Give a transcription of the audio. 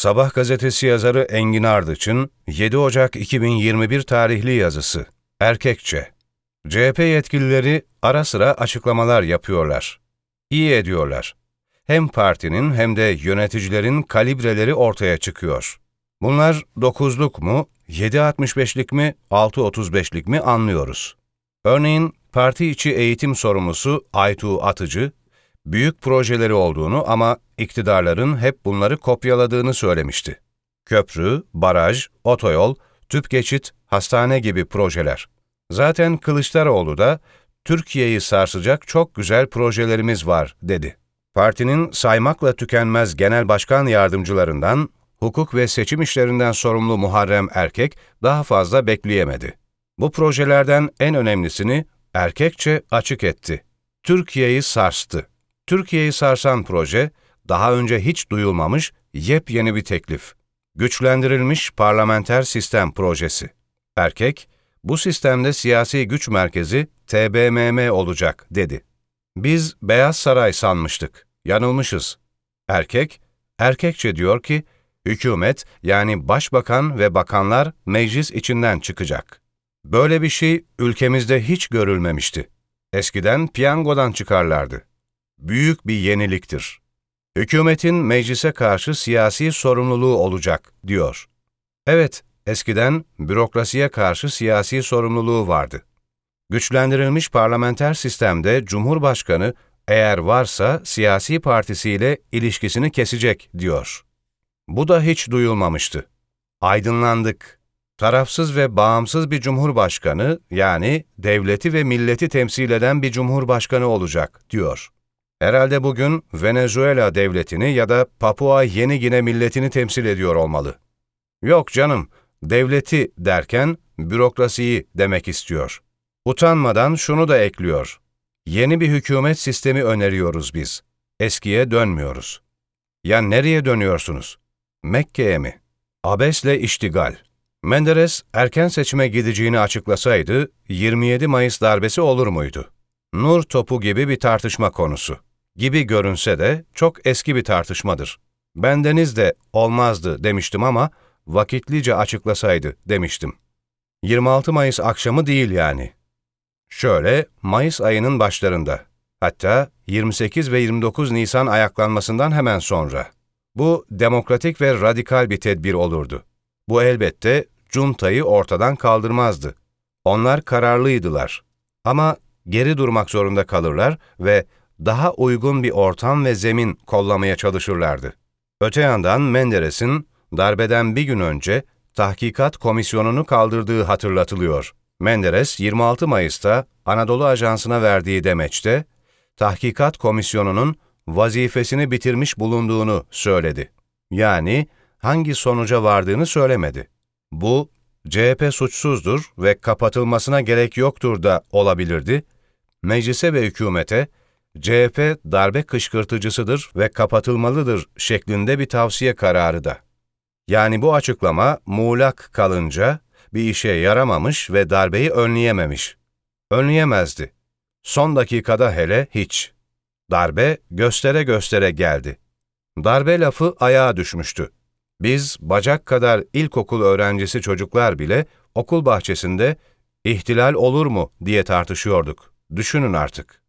Sabah gazetesi yazarı Engin Ardıç'ın 7 Ocak 2021 tarihli yazısı. Erkekçe. CHP yetkilileri ara sıra açıklamalar yapıyorlar. İyi ediyorlar. Hem partinin hem de yöneticilerin kalibreleri ortaya çıkıyor. Bunlar 9'luk mu, 7.65'lik mi, 6.35'lik mi anlıyoruz. Örneğin parti içi eğitim sorumlusu Aytuğ Atıcı, büyük projeleri olduğunu ama iktidarların hep bunları kopyaladığını söylemişti. Köprü, baraj, otoyol, tüp geçit, hastane gibi projeler. Zaten Kılıçdaroğlu da Türkiye'yi sarsacak çok güzel projelerimiz var dedi. Partinin saymakla tükenmez genel başkan yardımcılarından, hukuk ve seçim işlerinden sorumlu Muharrem Erkek daha fazla bekleyemedi. Bu projelerden en önemlisini erkekçe açık etti. Türkiye'yi sarstı. Türkiye'yi sarsan proje, daha önce hiç duyulmamış yepyeni bir teklif. Güçlendirilmiş parlamenter sistem projesi. Erkek, bu sistemde siyasi güç merkezi TBMM olacak dedi. Biz Beyaz Saray sanmıştık, yanılmışız. Erkek, erkekçe diyor ki, hükümet yani başbakan ve bakanlar meclis içinden çıkacak. Böyle bir şey ülkemizde hiç görülmemişti. Eskiden piyangodan çıkarlardı. Büyük bir yeniliktir. Hükümetin meclise karşı siyasi sorumluluğu olacak, diyor. Evet, eskiden bürokrasiye karşı siyasi sorumluluğu vardı. Güçlendirilmiş parlamenter sistemde Cumhurbaşkanı eğer varsa siyasi partisiyle ilişkisini kesecek, diyor. Bu da hiç duyulmamıştı. Aydınlandık. Tarafsız ve bağımsız bir cumhurbaşkanı, yani devleti ve milleti temsil eden bir cumhurbaşkanı olacak, diyor. Herhalde bugün Venezuela devletini ya da Papua Yeni Gine milletini temsil ediyor olmalı. Yok canım, devleti derken bürokrasiyi demek istiyor. Utanmadan şunu da ekliyor. Yeni bir hükümet sistemi öneriyoruz biz. Eskiye dönmüyoruz. Ya nereye dönüyorsunuz? Mekke'ye mi? Abesle iştigal. Menderes erken seçime gideceğini açıklasaydı 27 Mayıs darbesi olur muydu? Nur topu gibi bir tartışma konusu. Gibi görünse de çok eski bir tartışmadır. Bendeniz de olmazdı demiştim ama vakitlice açıklasaydı demiştim. 26 Mayıs akşamı değil yani. Şöyle Mayıs ayının başlarında, hatta 28 ve 29 Nisan ayaklanmasından hemen sonra. Bu demokratik ve radikal bir tedbir olurdu. Bu elbette cuntayı ortadan kaldırmazdı. Onlar kararlıydılar. Ama geri durmak zorunda kalırlar ve daha uygun bir ortam ve zemin kollamaya çalışırlardı. Öte yandan Menderes'in darbeden bir gün önce tahkikat komisyonunu kaldırdığı hatırlatılıyor. Menderes 26 Mayıs'ta Anadolu Ajansı'na verdiği demeçte, tahkikat komisyonunun vazifesini bitirmiş bulunduğunu söyledi. Yani hangi sonuca vardığını söylemedi. Bu, CHP suçsuzdur ve kapatılmasına gerek yoktur da olabilirdi. Meclise ve hükümete, CHP darbe kışkırtıcısıdır ve kapatılmalıdır şeklinde bir tavsiye kararı da. Yani bu açıklama muğlak kalınca bir işe yaramamış ve darbeyi önleyememiş. Önleyemezdi. Son dakikada hele hiç. Darbe göstere göstere geldi. Darbe lafı ayağa düşmüştü. Biz bacak kadar ilkokul öğrencisi çocuklar bile okul bahçesinde ihtilal olur mu diye tartışıyorduk. Düşünün artık.